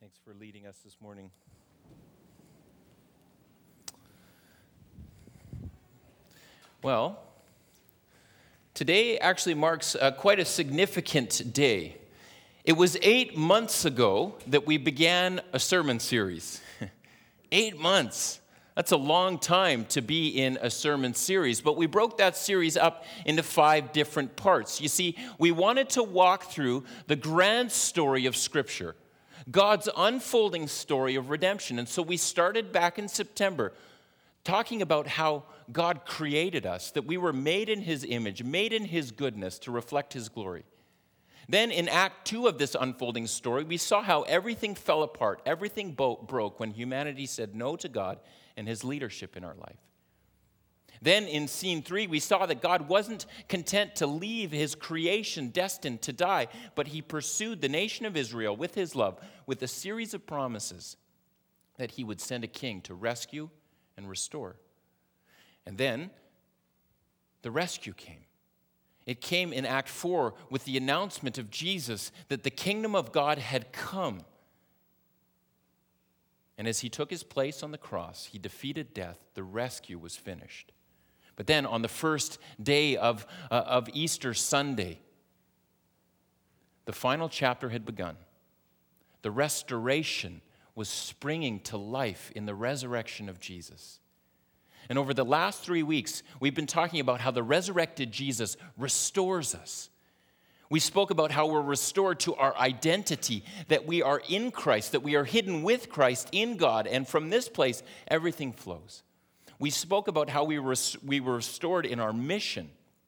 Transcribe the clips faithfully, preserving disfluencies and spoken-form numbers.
Thanks for leading us this morning. Well, today actually marks uh, quite a significant day. It was eight months ago that we began a sermon series. Eight months. That's a long time to be in a sermon series, but we broke that series up into five different parts. You see, we wanted to walk through the grand story of Scripture, God's unfolding story of redemption. And so we started back in September talking about how God created us, that we were made in His image, made in His goodness to reflect His glory. Then in Act two of this unfolding story, we saw how everything fell apart, everything bo- broke when humanity said no to God and His leadership in our life. Then in scene three, we saw that God wasn't content to leave His creation destined to die, but He pursued the nation of Israel with His love, with a series of promises that He would send a king to rescue and restore. And then the rescue came. It came in Act four with the announcement of Jesus that the kingdom of God had come. And as He took His place on the cross, He defeated death. The rescue was finished. But then on the first day of, uh, of Easter Sunday, the final chapter had begun. The restoration was springing to life in the resurrection of Jesus. And over the last three weeks, we've been talking about how the resurrected Jesus restores us. We spoke about how we're restored to our identity, that we are in Christ, that we are hidden with Christ in God, and from this place, everything flows. We spoke about how we were, we were restored in our mission,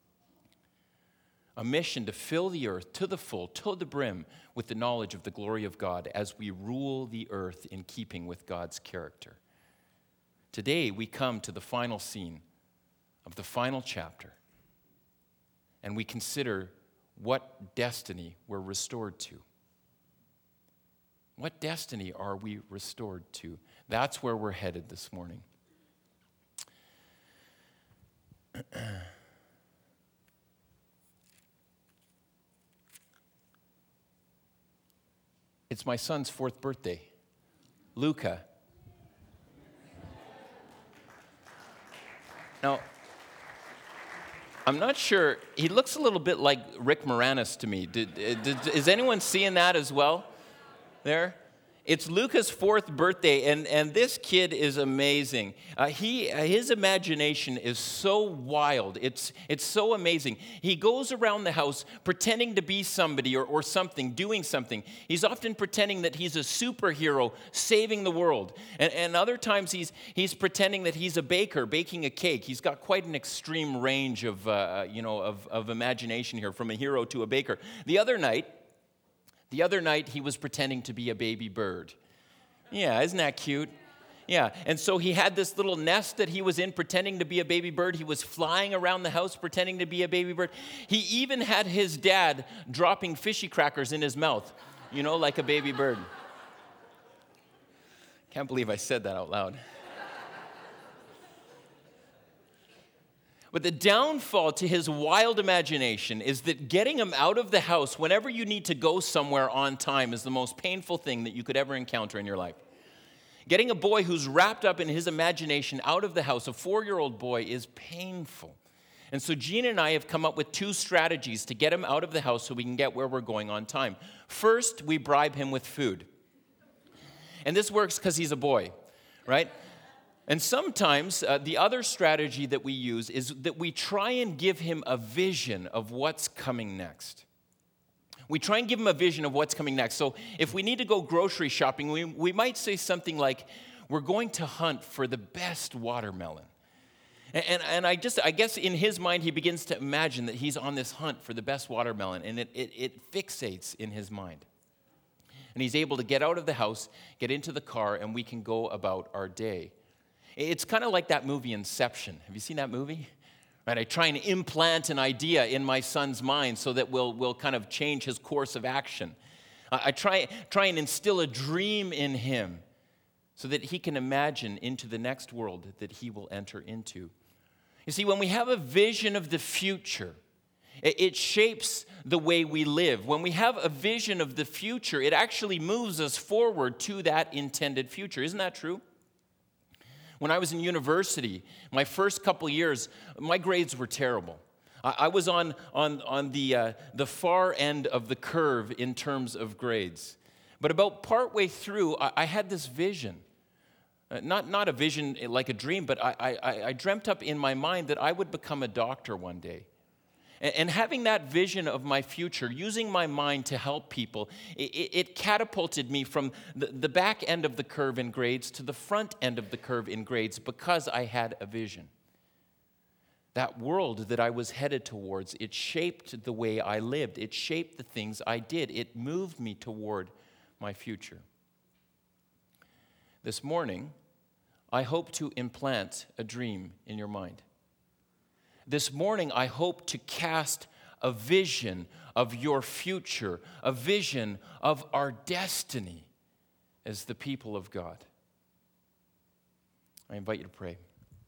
a mission to fill the earth to the full, to the brim, with the knowledge of the glory of God as we rule the earth in keeping with God's character. Today, we come to the final scene of the final chapter, and we consider what destiny we're restored to. What destiny are we restored to? That's where we're headed this morning. It's my son's fourth birthday, Luca. Now, I'm not sure, he looks a little bit like Rick Moranis to me. Did, did, is anyone seeing that as well there? It's Luca's fourth birthday, and, and this kid is amazing. Uh, he his imagination is so wild. It's it's so amazing. He goes around the house pretending to be somebody or, or something, doing something. He's often pretending that he's a superhero saving the world. And, and other times he's he's pretending that he's a baker baking a cake. He's got quite an extreme range of uh, you know of, of imagination here, from a hero to a baker. The other night, The other night, he was pretending to be a baby bird. Yeah, isn't that cute? Yeah, and so he had this little nest that he was in pretending to be a baby bird. He was flying around the house pretending to be a baby bird. He even had his dad dropping fishy crackers in his mouth, you know, like a baby bird. Can't believe I said that out loud. But the downfall to his wild imagination is that getting him out of the house whenever you need to go somewhere on time is the most painful thing that you could ever encounter in your life. Getting a boy who's wrapped up in his imagination out of the house, a four-year-old boy, is painful. And so Gina and I have come up with two strategies to get him out of the house so we can get where we're going on time. First, we bribe him with food. And this works because he's a boy, right? And sometimes uh, the other strategy that we use is that we try and give him a vision of what's coming next. We try and give him a vision of what's coming next. So if we need to go grocery shopping, we, we might say something like, we're going to hunt for the best watermelon. And, and, and I just, I guess in his mind, he begins to imagine that he's on this hunt for the best watermelon, and it, it, it fixates in his mind. And he's able to get out of the house, get into the car, and we can go about our day. It's kind of like that movie Inception. Have you seen that movie? Right, I try and implant an idea in my son's mind so that we'll, we'll kind of change his course of action. I try, try and instill a dream in him so that he can imagine into the next world that he will enter into. You see, when we have a vision of the future, It, it shapes the way we live. When we have a vision of the future, it actually moves us forward to that intended future. Isn't that true? When I was in university, my first couple years, my grades were terrible. I, I was on, on, on the, uh, the far end of the curve in terms of grades. But about partway through, I, I had this vision. Uh, not, not a vision like a dream, but I, I, I dreamt up in my mind that I would become a doctor one day. And having that vision of my future, using my mind to help people, it, it catapulted me from the, the back end of the curve in grades to the front end of the curve in grades because I had a vision. That world that I was headed towards, it shaped the way I lived. It shaped the things I did. It moved me toward my future. This morning, I hope to implant a dream in your mind. This morning, I hope to cast a vision of your future, a vision of our destiny as the people of God. I invite you to pray.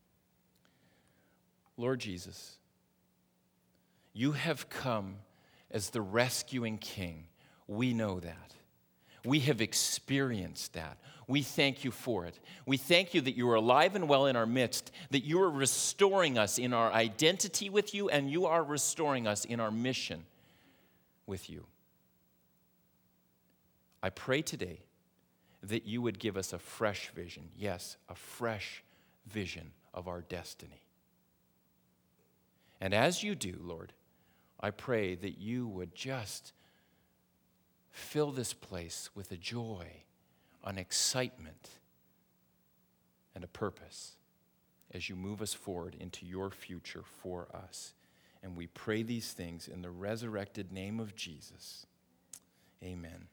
Lord Jesus, you have come as the rescuing King. We know that. We have experienced that. We thank you for it. We thank you that you are alive and well in our midst, that you are restoring us in our identity with you, and you are restoring us in our mission with you. I pray today that you would give us a fresh vision, yes, a fresh vision of our destiny. And as you do, Lord, I pray that you would just fill this place with a joy, an excitement, and a purpose as you move us forward into your future for us. And we pray these things in the resurrected name of Jesus. Amen.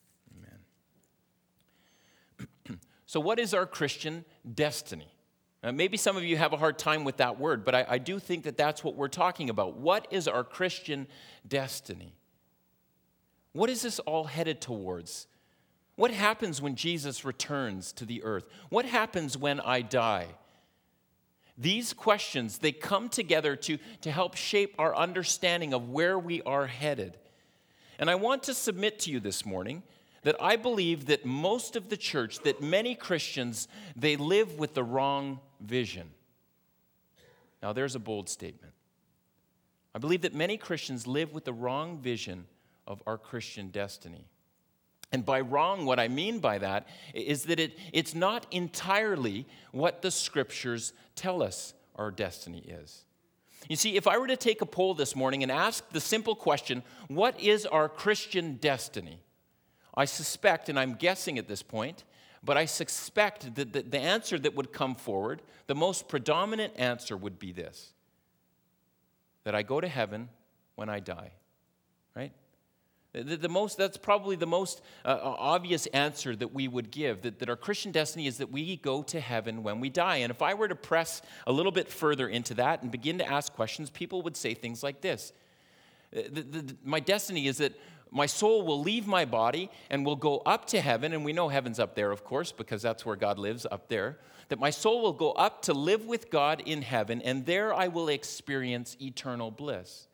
Amen. So what is our Christian destiny? Uh, maybe some of you have a hard time with that word, but I, I do think that that's what we're talking about. What is our Christian destiny? What is this all headed towards? What happens when Jesus returns to the earth? What happens when I die? These questions, they come together to, to help shape our understanding of where we are headed. And I want to submit to you this morning that I believe that most of the church, that many Christians, they live with the wrong vision. Now, there's a bold statement. I believe that many Christians live with the wrong vision of our Christian destiny. And by wrong, what I mean by that is that it, it's not entirely what the Scriptures tell us our destiny is. You see, if I were to take a poll this morning and ask the simple question, what is our Christian destiny? I suspect, and I'm guessing at this point, but I suspect that the, the answer that would come forward, the most predominant answer would be this: that I go to heaven when I die, right? The, the most, that's probably the most uh, obvious answer that we would give, that, that our Christian destiny is that we go to heaven when we die. And if I were to press a little bit further into that and begin to ask questions, people would say things like this. The, the, the, my destiny is that my soul will leave my body and will go up to heaven, and we know heaven's up there, of course, because that's where God lives, up there. That my soul will go up to live with God in heaven, and there I will experience eternal bliss.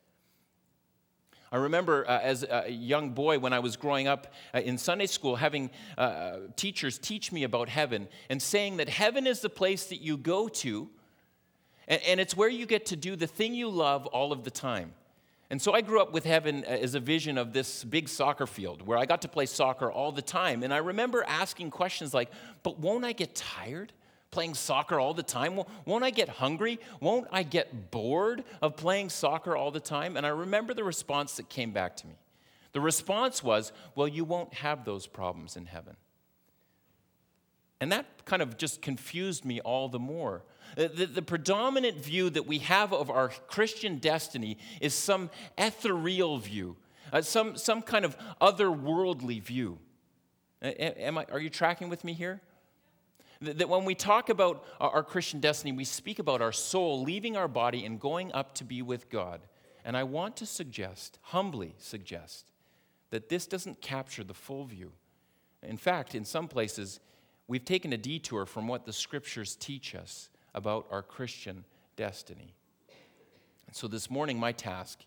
I remember uh, as a young boy when I was growing up uh, in Sunday school having uh, teachers teach me about heaven and saying that heaven is the place that you go to, and, and it's where you get to do the thing you love all of the time. And so I grew up with heaven as a vision of this big soccer field where I got to play soccer all the time. And I remember asking questions like, but won't I get tired playing soccer all the time? Won't I get hungry? Won't I get bored of playing soccer all the time? And I remember the response that came back to me. The response was, well, you won't have those problems in heaven. And that kind of just confused me all the more. The, the, the predominant view that we have of our Christian destiny is some ethereal view, uh, some, some kind of otherworldly view. Am I, are you tracking with me here? That when we talk about our Christian destiny, we speak about our soul leaving our body and going up to be with God. And I want to suggest, humbly suggest, that this doesn't capture the full view. In fact, in some places, we've taken a detour from what the Scriptures teach us about our Christian destiny. And so this morning, my task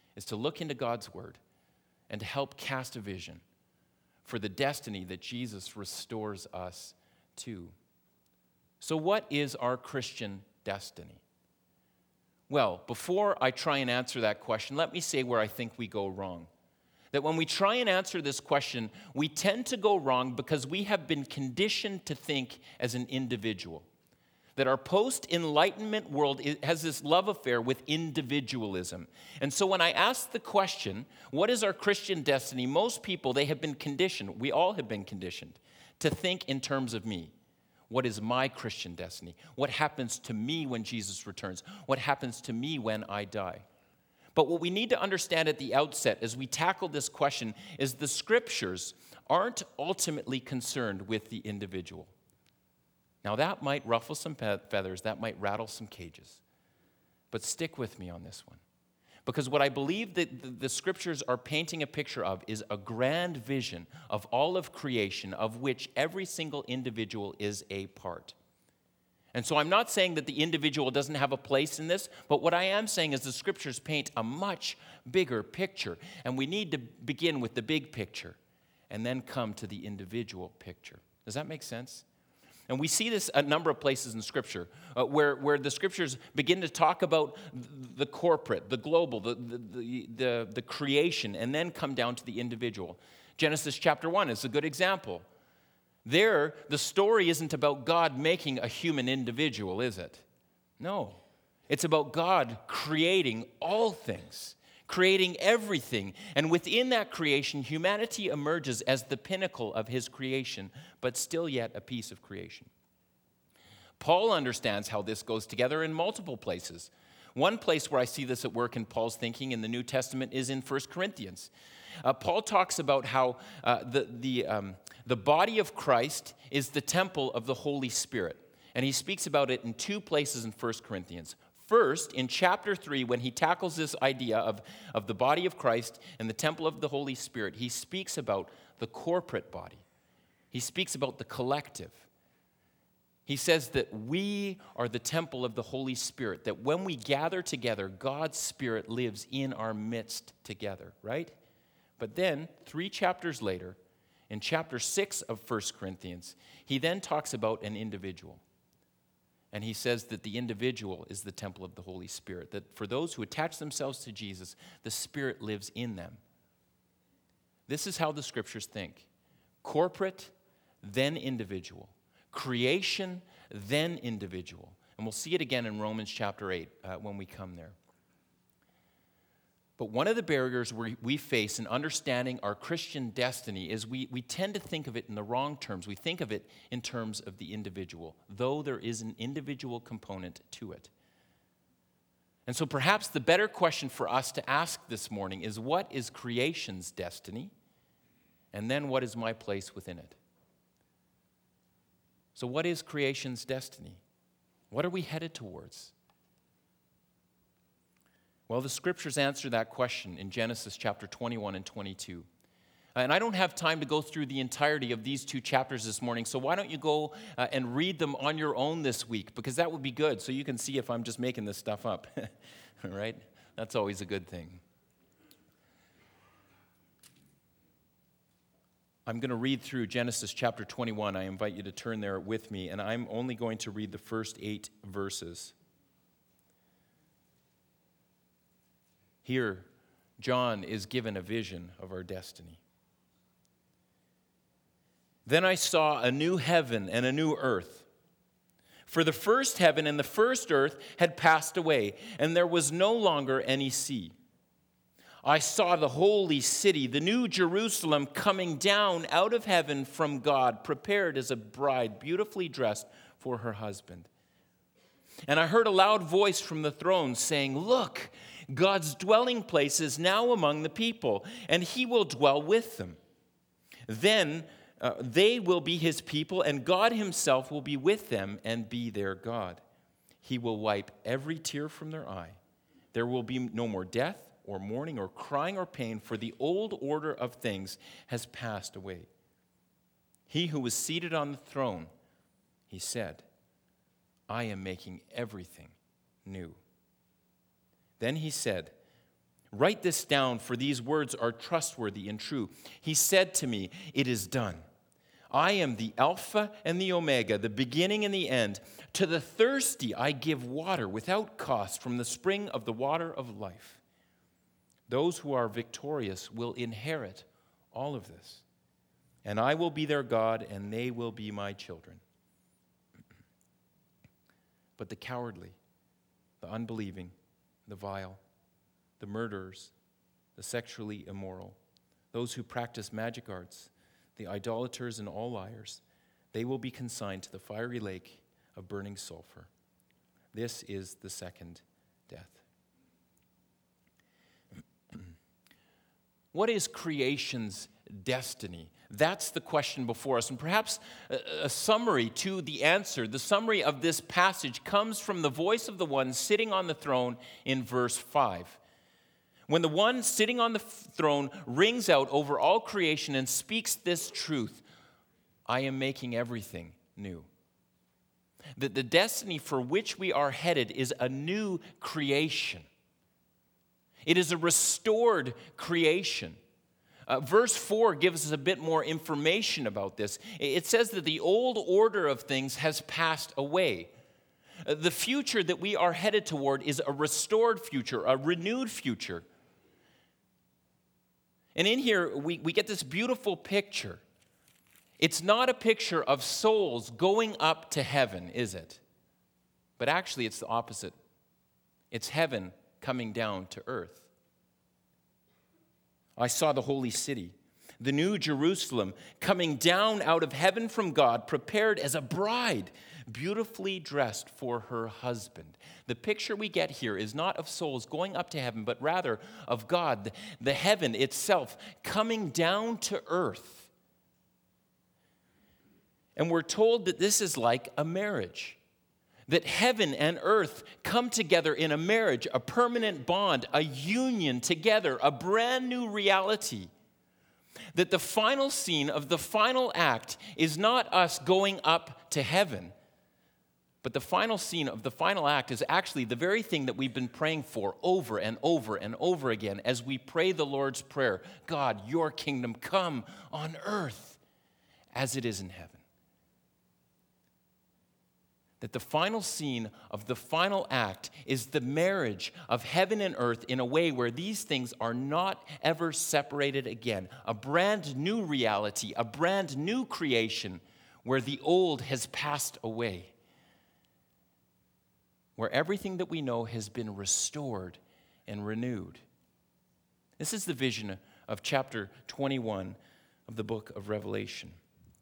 is to look into God's word and to help cast a vision for the destiny that Jesus restores us to. So what is our Christian destiny? Well, before I try and answer that question, let me say where I think we go wrong. That when we try and answer this question, we tend to go wrong because we have been conditioned to think as an individual. That our post-Enlightenment world has this love affair with individualism. And so when I ask the question, what is our Christian destiny? Most people, they have been conditioned, we all have been conditioned, to think in terms of me. What is my Christian destiny? What happens to me when Jesus returns? What happens to me when I die? But what we need to understand at the outset as we tackle this question is the scriptures aren't ultimately concerned with the individual. Now that might ruffle some feathers, that might rattle some cages. But stick with me on this one. Because what I believe that the scriptures are painting a picture of is a grand vision of all of creation, of which every single individual is a part. And so I'm not saying that the individual doesn't have a place in this, but what I am saying is the scriptures paint a much bigger picture. And we need to begin with the big picture and then come to the individual picture. Does that make sense? And we see this a number of places in Scripture uh, where, where the Scriptures begin to talk about the corporate, the global, the, the, the, the creation, and then come down to the individual. Genesis chapter one is a good example. There, the story isn't about God making a human individual, is it? No. It's about God creating all things, creating everything. And within that creation, humanity emerges as the pinnacle of his creation, but still yet a piece of creation. Paul understands how this goes together in multiple places. One place where I see this at work in Paul's thinking in the New Testament is in First Corinthians. Uh, Paul talks about how uh, the, the, um, the body of Christ is the temple of the Holy Spirit. And he speaks about it in two places in First Corinthians. First, in chapter three, when he tackles this idea of, of the body of Christ and the temple of the Holy Spirit, he speaks about the corporate body. He speaks about the collective. He says that we are the temple of the Holy Spirit, that when we gather together, God's Spirit lives in our midst together, right? But then, three chapters later, in chapter six of First Corinthians, he then talks about an individual. And he says that the individual is the temple of the Holy Spirit, that for those who attach themselves to Jesus, the Spirit lives in them. This is how the scriptures think. Corporate, then individual. Creation, then individual. And we'll see it again in Romans chapter eight uh, when we come there. But one of the barriers we face in understanding our Christian destiny is we, we tend to think of it in the wrong terms. We think of it in terms of the individual, though there is an individual component to it. And so perhaps the better question for us to ask this morning is, what is creation's destiny? And then what is my place within it? So what is creation's destiny? What are we headed towards? Well, the scriptures answer that question in Genesis chapter twenty-one and twenty-two. And I don't have time to go through the entirety of these two chapters this morning, so why don't you go uh, and read them on your own this week, because that would be good, so you can see if I'm just making this stuff up, all right? That's always a good thing. I'm going to read through Genesis chapter twenty-one. I invite you to turn there with me, and I'm only going to read the first eight verses. Here, John is given a vision of our destiny. Then I saw a new heaven and a new earth. For the first heaven and the first earth had passed away, and there was no longer any sea. I saw the holy city, the new Jerusalem, coming down out of heaven from God, prepared as a bride, beautifully dressed for her husband. And I heard a loud voice from the throne saying, "Look, God's dwelling place is now among the people, and he will dwell with them. Then uh, they will be his people, and God himself will be with them and be their God. He will wipe every tear from their eye. There will be no more death or mourning or crying or pain, for the old order of things has passed away." He who was seated on the throne, he said, "I am making everything new." Then he said, Write this down, for these words are trustworthy and true. He said to me, it is done. I am the Alpha and the Omega, the beginning and the end. To the thirsty I give water without cost from the spring of the water of life. Those who are victorious will inherit all of this. And I will be their God, and they will be my children. But the cowardly, the unbelieving, the vile, the murderers, the sexually immoral, those who practice magic arts, the idolaters and all liars, they will be consigned to the fiery lake of burning sulfur. This is the second death. What is creation's destiny? That's the question before us. And perhaps a, a summary to the answer, the summary of this passage comes from the voice of the one sitting on the throne in verse five. When the one sitting on the throne rings out over all creation and speaks this truth, I am making everything new. That the destiny for which we are headed is a new creation. It is a restored creation. Uh, verse four gives us a bit more information about this. It says that the old order of things has passed away. Uh, the future that we are headed toward is a restored future, a renewed future. And in here, we, we get this beautiful picture. It's not a picture of souls going up to heaven, is it? But actually, it's the opposite. It's heaven coming down to earth. I saw the holy city, the new Jerusalem, coming down out of heaven from God, prepared as a bride, beautifully dressed for her husband. The picture we get here is not of souls going up to heaven, but rather of God, the heaven itself, coming down to earth. And we're told that this is like a marriage. That heaven and earth come together in a marriage, a permanent bond, a union together, a brand new reality. That the final scene of the final act is not us going up to heaven, but the final scene of the final act is actually the very thing that we've been praying for over and over and over again as we pray the Lord's Prayer. God, your kingdom come on earth as it is in heaven. That the final scene of the final act is the marriage of heaven and earth in a way where these things are not ever separated again. A brand new reality, a brand new creation where the old has passed away. Where everything that we know has been restored and renewed. This is the vision of chapter twenty-one of the book of Revelation.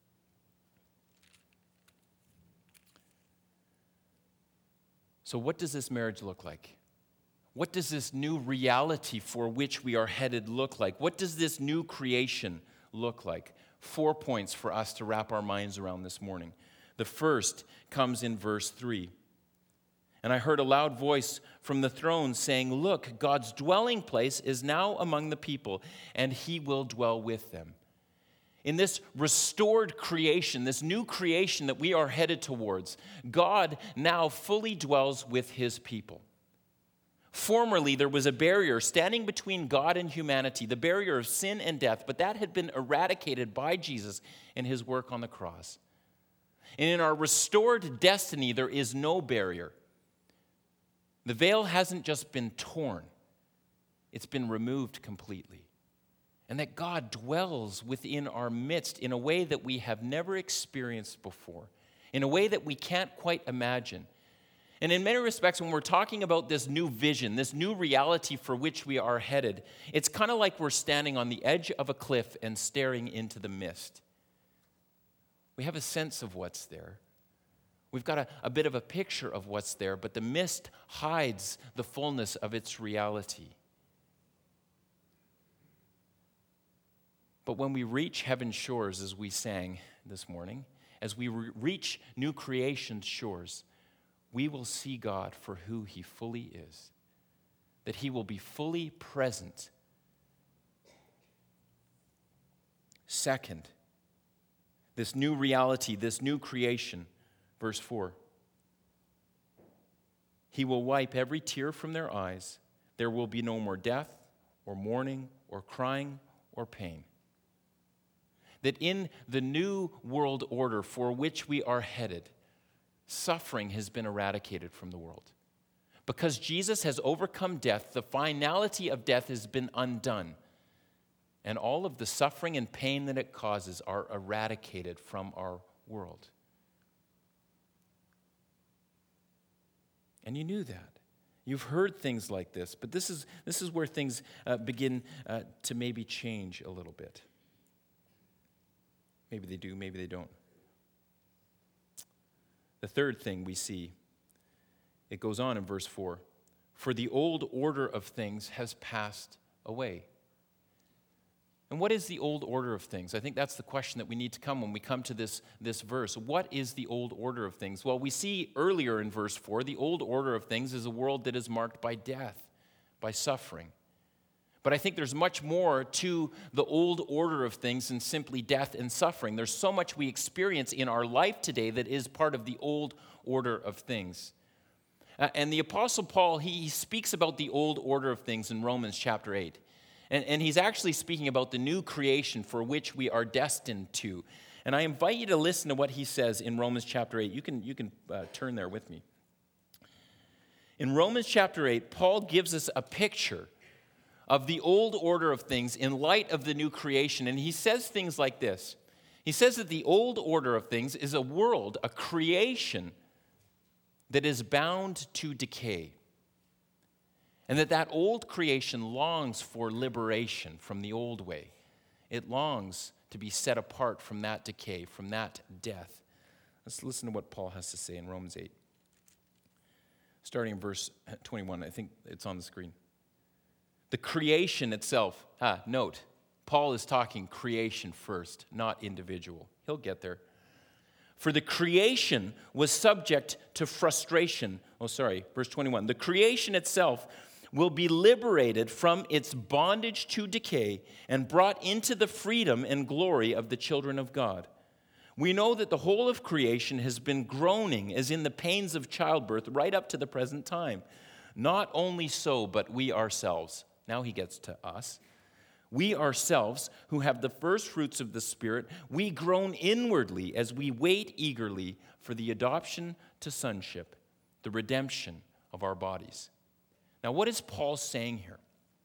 So what does this marriage look like? What does this new reality for which we are headed look like? What does this new creation look like? Four points for us to wrap our minds around this morning. The first comes in verse three. And I heard a loud voice from the throne saying, "Look, God's dwelling place is now among the people, and he will dwell with them." In this restored creation, this new creation that we are headed towards, God now fully dwells with his people. Formerly, there was a barrier standing between God and humanity, the barrier of sin and death, but that had been eradicated by Jesus in his work on the cross. And in our restored destiny, there is no barrier. The veil hasn't just been torn, it's been removed completely. And that God dwells within our midst in a way that we have never experienced before, in a way that we can't quite imagine. And in many respects, when we're talking about this new vision, this new reality for which we are headed, it's kind of like we're standing on the edge of a cliff and staring into the mist. We have a sense of what's there. We've got a, a bit of a picture of what's there, but the mist hides the fullness of its reality. But when we reach heaven's shores, as we sang this morning, as we re- reach new creation's shores, we will see God for who he fully is, that he will be fully present. Second, this new reality, this new creation, verse four. He will wipe every tear from their eyes. There will be no more death, or mourning or crying or pain. That in the new world order for which we are headed, suffering has been eradicated from the world. Because Jesus has overcome death, the finality of death has been undone. And all of the suffering and pain that it causes are eradicated from our world. And you knew that. You've heard things like this, but this is, this is where things uh, begin uh, to maybe change a little bit. Maybe they do, maybe they don't. The third thing we see, it goes on in verse four. For the old order of things has passed away. And what is the old order of things? I think that's the question that we need to come when we come to this, this verse. What is the old order of things? Well, we see earlier in verse four, the old order of things is a world that is marked by death, by suffering. But I think there's much more to the old order of things than simply death and suffering. There's so much we experience in our life today that is part of the old order of things. Uh, and the Apostle Paul, he, he speaks about the old order of things in Romans chapter eight. And, and he's actually speaking about the new creation for which we are destined to. And I invite you to listen to what he says in Romans chapter eight. You can, you can uh, turn there with me. In Romans chapter eight, Paul gives us a picture of the old order of things in light of the new creation. And he says things like this. He says that the old order of things is a world, a creation that is bound to decay. And that that old creation longs for liberation from the old way. It longs to be set apart from that decay, from that death. Let's listen to what Paul has to say in Romans eight. Starting in verse twenty-one, I think it's on the screen. The creation itself, ah, note, Paul is talking creation first, not individual. He'll get there. For the creation was subject to frustration. Oh, sorry, verse twenty-one. The creation itself will be liberated from its bondage to decay and brought into the freedom and glory of the children of God. We know that the whole of creation has been groaning as in the pains of childbirth right up to the present time. Not only so, but we ourselves. Now he gets to us. We ourselves, who have the first fruits of the Spirit, we groan inwardly as we wait eagerly for the adoption to sonship, the redemption of our bodies. Now, what is Paul saying here?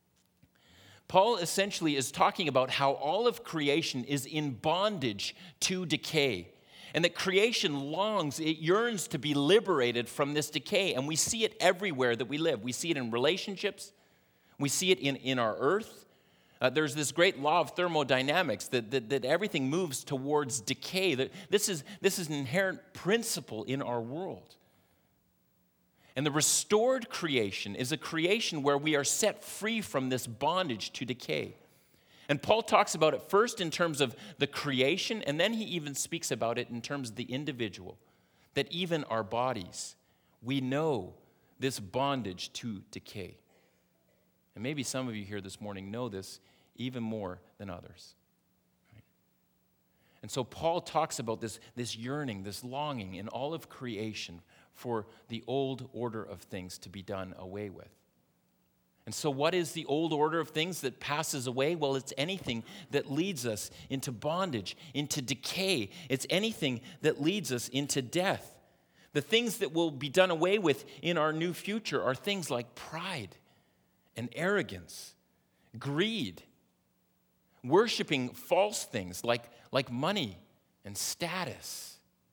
Paul essentially is talking about how all of creation is in bondage to decay, and that creation longs, it yearns to be liberated from this decay, and we see it everywhere that we live. We see it in relationships. We see it in, in our earth. Uh, there's this great law of thermodynamics that, that, that everything moves towards decay. That this is, this is an inherent principle in our world. And the restored creation is a creation where we are set free from this bondage to decay. And Paul talks about it first in terms of the creation, and then he even speaks about it in terms of the individual. That even our bodies, we know this bondage to decay. And maybe some of you here this morning know this even more than others. Right? And so Paul talks about this, this yearning, this longing in all of creation for the old order of things to be done away with. And so what is the old order of things that passes away? Well, it's anything that leads us into bondage, into decay. It's anything that leads us into death. The things that will be done away with in our new future are things like pride and arrogance, greed, worshiping false things like, like money and status.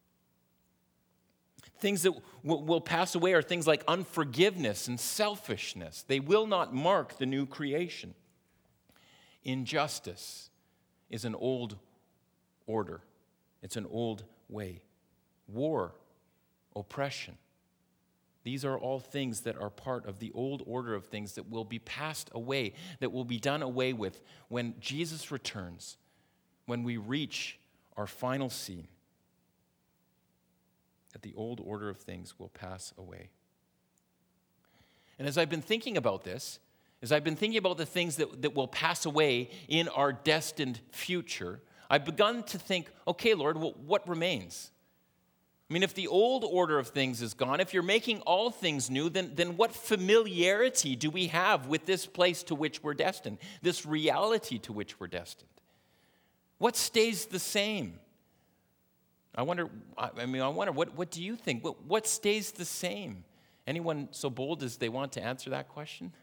Things that w- will pass away are things like unforgiveness and selfishness. They will not mark the new creation. Injustice is an old order. It's an old way. War, oppression. These are all things that are part of the old order of things that will be passed away, that will be done away with when Jesus returns, when we reach our final scene. That the old order of things will pass away. And as I've been thinking about this, as I've been thinking about the things that, that will pass away in our destined future, I've begun to think, okay, Lord, well, what remains? I mean, if the old order of things is gone, if you're making all things new, then, then what familiarity do we have with this place to which we're destined, this reality to which we're destined? What stays the same? I wonder, I mean, I wonder, what, what do you think? What, what stays the same? Anyone so bold as they want to answer that question?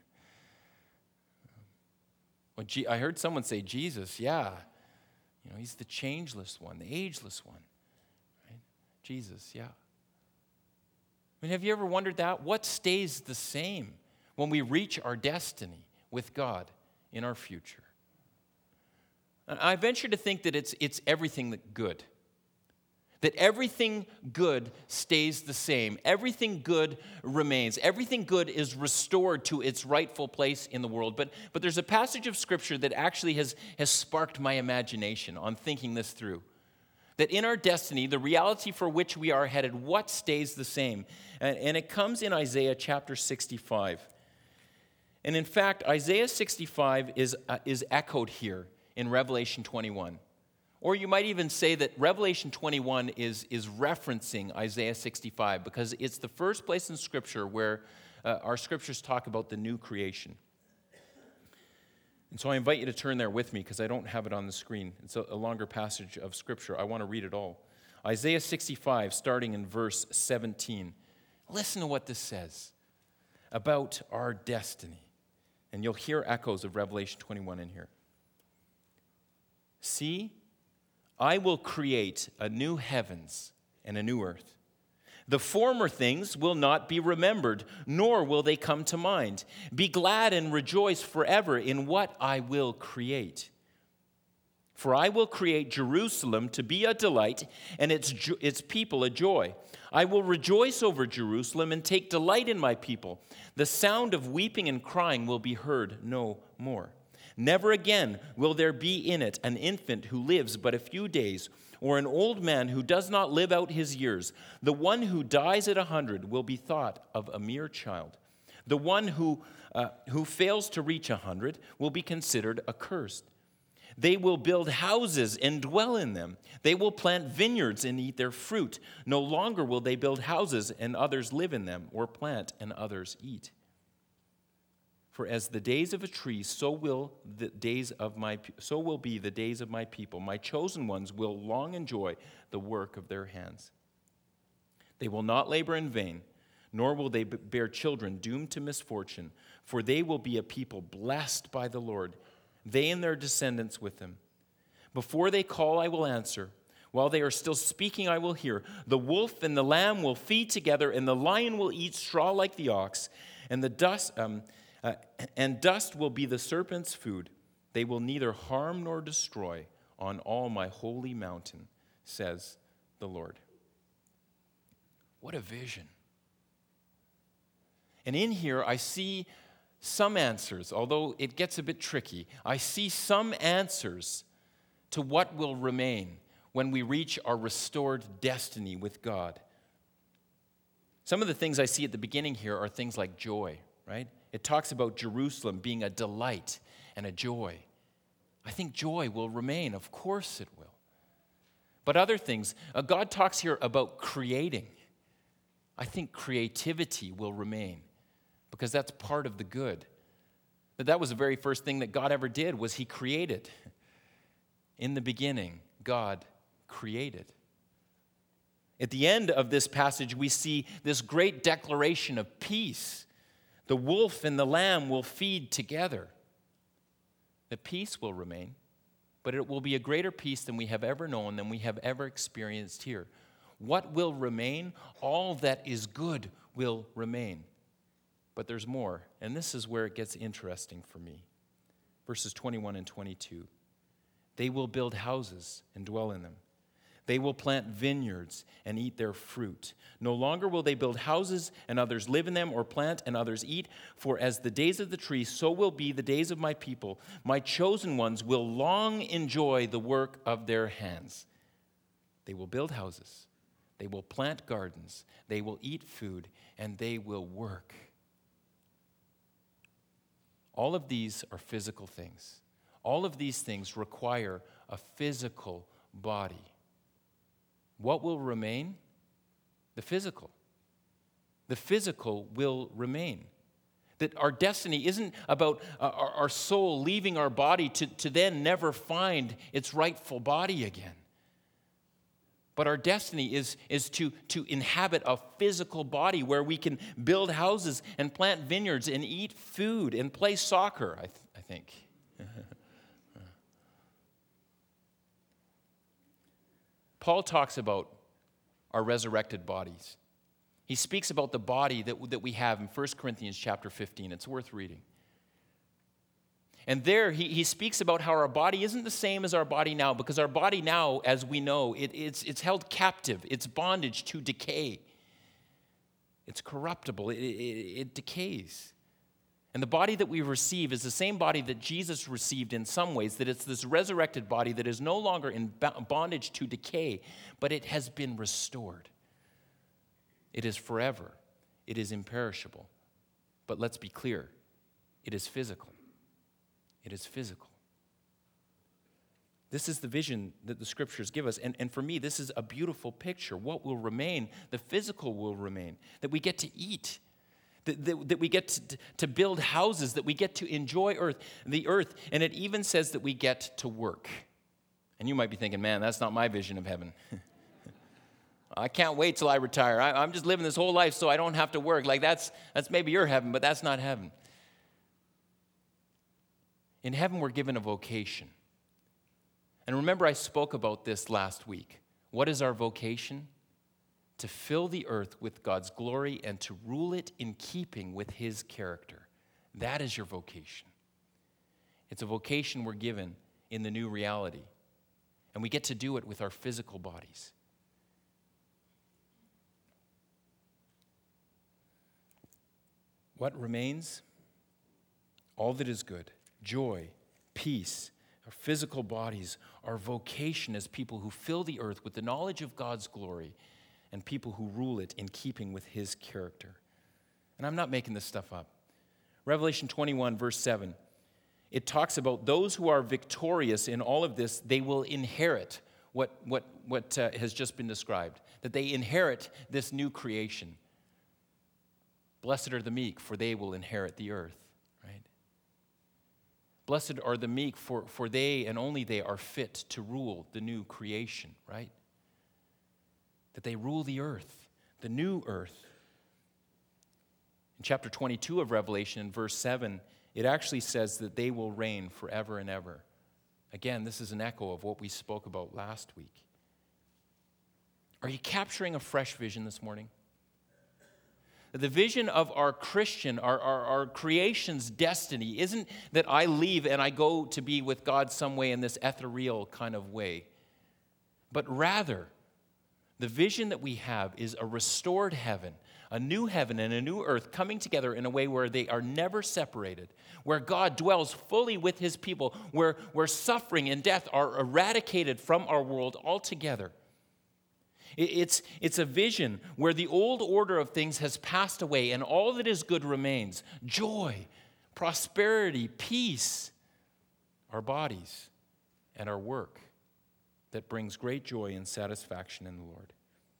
Well, I heard someone say Jesus, yeah. You know, he's the changeless one, the ageless one. Right? Jesus, yeah. I mean, have you ever wondered that? What stays the same when we reach our destiny with God in our future? I venture to think that it's, it's everything that good. That everything good stays the same. Everything good remains. Everything good is restored to its rightful place in the world. But, but there's a passage of Scripture that actually has, has sparked my imagination on thinking this through. That in our destiny, the reality for which we are headed, what stays the same? And, and it comes in Isaiah chapter sixty-five. And in fact, Isaiah sixty-five is, uh, is echoed here in Revelation twenty-one. Or you might even say that Revelation twenty-one is, is referencing Isaiah sixty-five because it's the first place in Scripture where uh, our Scriptures talk about the new creation. And so I invite you to turn there with me because I don't have it on the screen. It's a, a longer passage of Scripture. I want to read it all. Isaiah sixty-five, starting in verse seventeen. Listen to what this says about our destiny. And you'll hear echoes of Revelation twenty-one in here. See, I will create a new heavens and a new earth. The former things will not be remembered, nor will they come to mind. Be glad and rejoice forever in what I will create. For I will create Jerusalem to be a delight, and its, its people a joy. I will rejoice over Jerusalem and take delight in my people. The sound of weeping and crying will be heard no more. Never again will there be in it an infant who lives but a few days, or an old man who does not live out his years. The one who dies at a hundred will be thought of a mere child. The one who, uh, who fails to reach a hundred will be considered accursed. They will build houses and dwell in them. They will plant vineyards and eat their fruit. No longer will they build houses and others live in them, or plant and others eat. For as the days of a tree, so will the days of my so will be the days of my people. My chosen ones will long enjoy the work of their hands. They will not labor in vain, nor will they bear children doomed to misfortune, for they will be a people blessed by the Lord, they and their descendants with them. Before they call, I will answer. While they are still speaking, I will hear. The wolf and the lamb will feed together, and the lion will eat straw like the ox, and the dust um, Uh, and dust will be the serpent's food. They will neither harm nor destroy on all my holy mountain, says the Lord. What a vision. And in here, I see some answers, although it gets a bit tricky. I see some answers to what will remain when we reach our restored destiny with God. Some of the things I see at the beginning here are things like joy, right? It talks about Jerusalem being a delight and a joy. I think joy will remain. Of course it will. But other things, uh, God talks here about creating. I think creativity will remain because that's part of the good. That that was the very first thing that God ever did was he created. In the beginning, God created. At the end of this passage, we see this great declaration of peace. The wolf and the lamb will feed together. The peace will remain, but it will be a greater peace than we have ever known, than we have ever experienced here. What will remain? All that is good will remain. But there's more, and this is where it gets interesting for me. Verses twenty-one and twenty-two. They will build houses and dwell in them. They will plant vineyards and eat their fruit. No longer will they build houses and others live in them, or plant and others eat. For as the days of the tree, so will be the days of my people. My chosen ones will long enjoy the work of their hands. They will build houses. They will plant gardens. They will eat food, and they will work. All of these are physical things. All of these things require a physical body. What will remain? The physical. The physical will remain. That our destiny isn't about uh, our, our soul leaving our body to, to then never find its rightful body again. But our destiny is, is to, to inhabit a physical body where we can build houses and plant vineyards and eat food and play soccer, I, th- I think. Paul talks about our resurrected bodies. He speaks about the body that, that we have in First Corinthians chapter fifteen. It's worth reading. And there he, he speaks about how our body isn't the same as our body now, because our body now, as we know, it, it's, it's held captive. It's bondage to decay. It's corruptible. It, it, it decays. And the body that we receive is the same body that Jesus received in some ways, that it's this resurrected body that is no longer in bondage to decay, but it has been restored. It is forever. It is imperishable. But let's be clear, it is physical. It is physical. This is the vision that the scriptures give us. And, and for me, this is a beautiful picture. What will remain? The physical will remain. That we get to eat. That, that, that we get to, to build houses. That we get to enjoy earth, the earth. And it even says that we get to work. And you might be thinking, man, that's not my vision of heaven. I can't wait till I retire. I, I'm just living this whole life so I don't have to work. Like that's, that's maybe your heaven, but that's not heaven. In heaven, we're given a vocation. And remember, I spoke about this last week. What is our vocation? To fill the earth with God's glory and to rule it in keeping with His character. That is your vocation. It's a vocation we're given in the new reality. And we get to do it with our physical bodies. What remains? All that is good. Joy, peace, our physical bodies, our vocation as people who fill the earth with the knowledge of God's glory and people who rule it in keeping with His character. And I'm not making this stuff up. Revelation twenty-one, verse seven, it talks about those who are victorious in all of this, they will inherit what, what, what uh, has just been described, that they inherit this new creation. Blessed are the meek, for they will inherit the earth. Blessed are the meek, for, for they and only they are fit to rule the new creation, right? That they rule the earth, the new earth. In chapter twenty-two of Revelation, in verse seven, it actually says that they will reign forever and ever. Again, this is an echo of what we spoke about last week. Are you capturing a fresh vision this morning? The vision of our Christian, our, our, our creation's destiny isn't that I leave and I go to be with God some way in this ethereal kind of way. But rather, the vision that we have is a restored heaven, a new heaven and a new earth coming together in a way where they are never separated, where God dwells fully with His people, where, where suffering and death are eradicated from our world altogether. It's, it's a vision where the old order of things has passed away and all that is good remains. Joy, prosperity, peace, our bodies and our work that brings great joy and satisfaction in the Lord.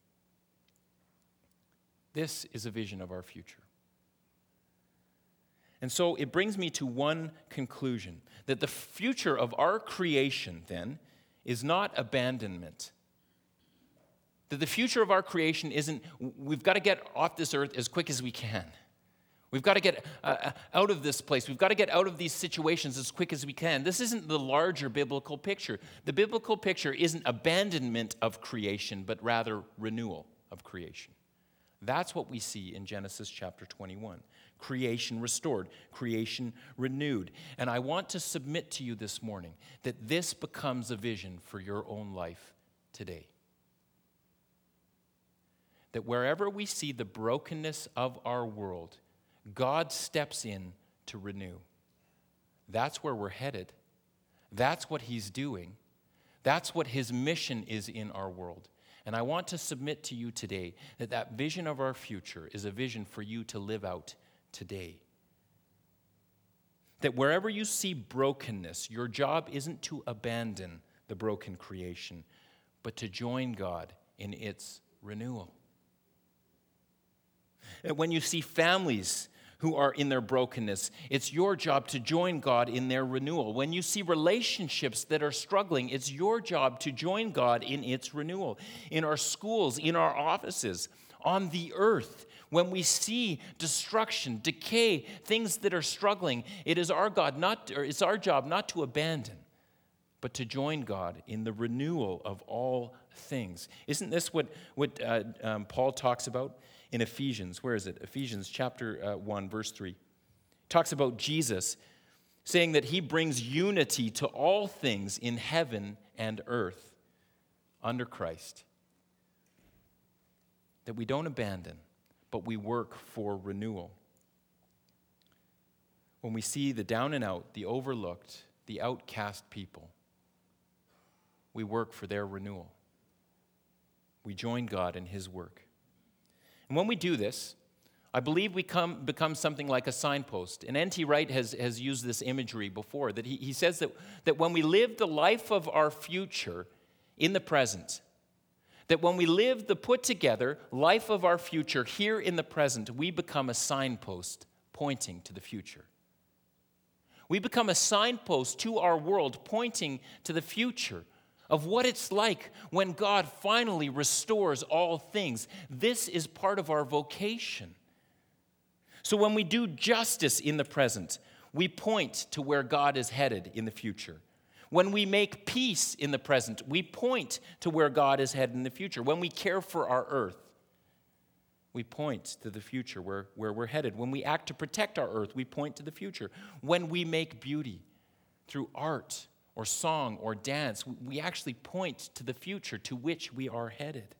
This is a vision of our future. And so it brings me to one conclusion, that the future of our creation then is not abandonment. That the future of our creation isn't, we've got to get off this earth as quick as we can. We've got to get uh, out of this place. We've got to get out of these situations as quick as we can. This isn't the larger biblical picture. The biblical picture isn't abandonment of creation, but rather renewal of creation. That's what we see in Genesis chapter twenty-one. Creation restored, creation renewed. And I want to submit to you this morning that this becomes a vision for your own life today. That wherever we see the brokenness of our world, God steps in to renew. That's where we're headed. That's what He's doing. That's what His mission is in our world. And I want to submit to you today that that vision of our future is a vision for you to live out today. That wherever you see brokenness, your job isn't to abandon the broken creation, but to join God in its renewal. And when you see families who are in their brokenness, it's your job to join God in their renewal. When you see relationships that are struggling, it's your job to join God in its renewal. In our schools, in our offices, on the earth, when we see destruction, decay, things that are struggling, it is our God not, or it's our job not to abandon, but to join God in the renewal of all things. Isn't this what, what uh, um, Paul talks about in Ephesians? Where is it? Ephesians chapter uh, one, verse three. Talks about Jesus saying that he brings unity to all things in heaven and earth under Christ. That we don't abandon, but we work for renewal. When we see the down and out, the overlooked, the outcast people, we work for their renewal. We join God in his work. And when we do this, I believe we come, become something like a signpost. And N T Wright has, has used this imagery before, that he, he says that, that when we live the life of our future in the present, that when we live the put together life of our future here in the present, we become a signpost pointing to the future. We become a signpost to our world pointing to the future of what it's like when God finally restores all things. This is part of our vocation. So when we do justice in the present, we point to where God is headed in the future. When we make peace in the present, we point to where God is headed in the future. When we care for our earth, we point to the future where, where we're headed. When we act to protect our earth, we point to the future. When we make beauty through art or song or dance, we actually point to the future to which we are headed.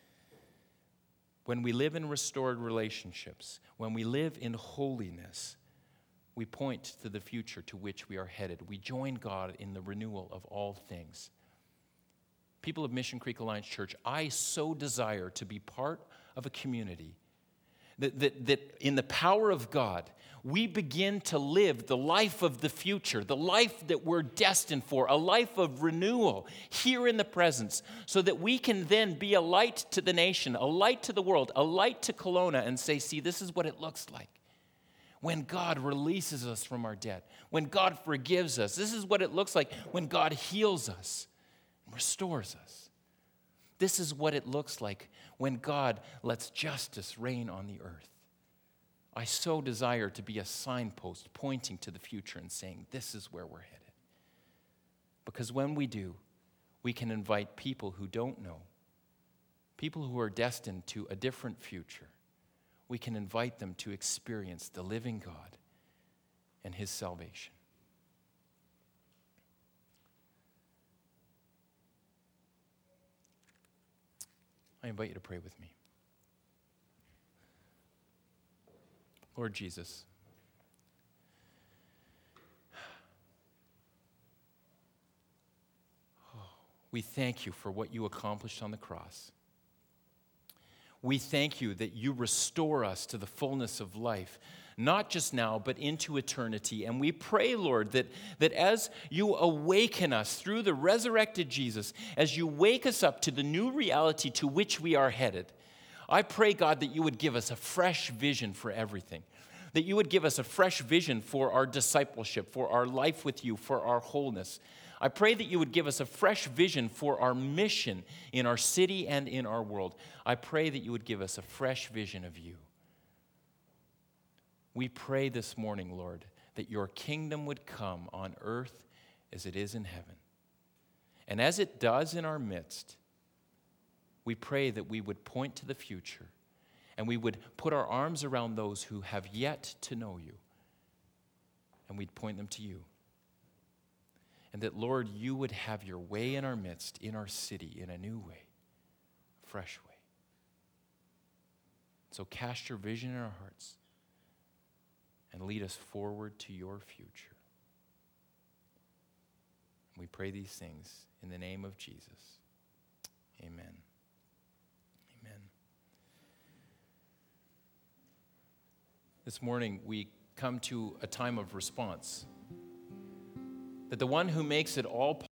When we live in restored relationships, when we live in holiness, we point to the future to which we are headed. We join God in the renewal of all things. People of Mission Creek Alliance Church, I so desire to be part of a community that, that, that in the power of God, we begin to live the life of the future, the life that we're destined for, a life of renewal here in the presence, so that we can then be a light to the nation, a light to the world, a light to Kelowna, and say, see, this is what it looks like when God releases us from our debt, when God forgives us. This is what it looks like when God heals us and restores us. This is what it looks like when God lets justice reign on the earth. I so desire to be a signpost pointing to the future and saying, this is where we're headed. Because when we do, we can invite people who don't know, people who are destined to a different future. We can invite them to experience the living God and his salvation. I invite you to pray with me. Lord Jesus, oh, we thank you for what you accomplished on the cross. We thank you that you restore us to the fullness of life, not just now, but into eternity. And we pray, Lord, that, that as you awaken us through the resurrected Jesus, as you wake us up to the new reality to which we are headed, I pray, God, that you would give us a fresh vision for everything, that you would give us a fresh vision for our discipleship, for our life with you, for our wholeness. I pray that you would give us a fresh vision for our mission in our city and in our world. I pray that you would give us a fresh vision of you. We pray this morning, Lord, that your kingdom would come on earth as it is in heaven. And as it does in our midst, we pray that we would point to the future and we would put our arms around those who have yet to know you, and we'd point them to you. And that, Lord, you would have your way in our midst, in our city, in a new way, a fresh way. So cast your vision in our hearts and lead us forward to your future. We pray these things in the name of Jesus. Amen. Amen. This morning, we come to a time of response. That the one who makes it all